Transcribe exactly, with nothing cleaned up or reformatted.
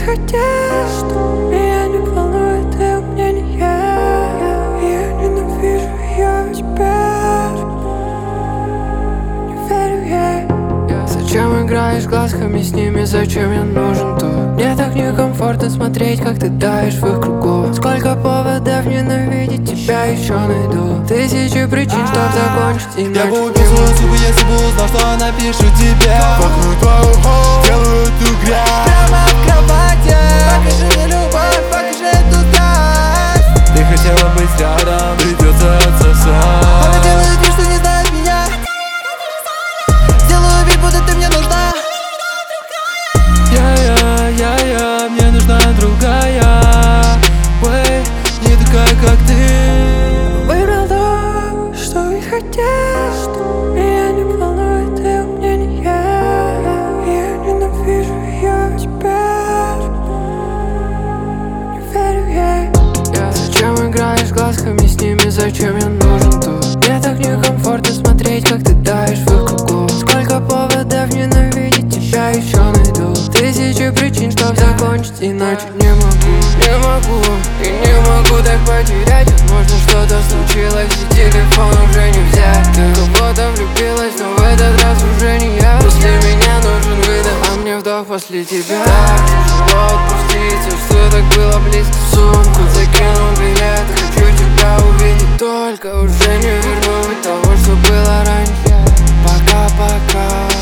хотят, что меня не волнует твое мнение. Я ненавижу ее теперь. Не верю ей. Зачем играешь глазками с ними, зачем я нужен тут? Мне так некомфортно смотреть, как ты таешь в их кругу. Сколько поводов ненавидеть тебя еще найду. Тысячи причин, чтоб закончить, иначе я бы убил свою зубы, если бы узнал, что она пишет тебе. Вокруг твою голову делаю эту грязь. Прямо в кровати. Покажи мне любовь, покажи эту страсть. Ты хотела быть рядом, придется отсосать. Она делает вид, что не знает меня. Сделаю вид, будто ты мне нужна. Я-я, я-я, мне нужна другая. Ой, не такая, как ты. Выбрал то, что и хотел, что меня не волнует твое мнение. Я ненавижу ее теперь. Не верю ей. Зачем играешь глазками с ними, зачем я нужен тут? Мне так некомфортно смотреть, как ты таешь в их кругу. Сколько поводов ненавидеть тебя еще найду. Тысячи причин, чтоб закончить, иначе не могу. Не могу и не могу так потерять. Возможно, что-то случилось, и телефон уже не взять. Ты в кого-то влюбилась, но в этот раз уже не я. После меня нужен выдох, а мне вдох после тебя. Так тяжело отпустить все, что так было близко. В сумку закинул билет, хочу тебя увидеть. Только уже не вернуть того, что было раньше. Пока-пока.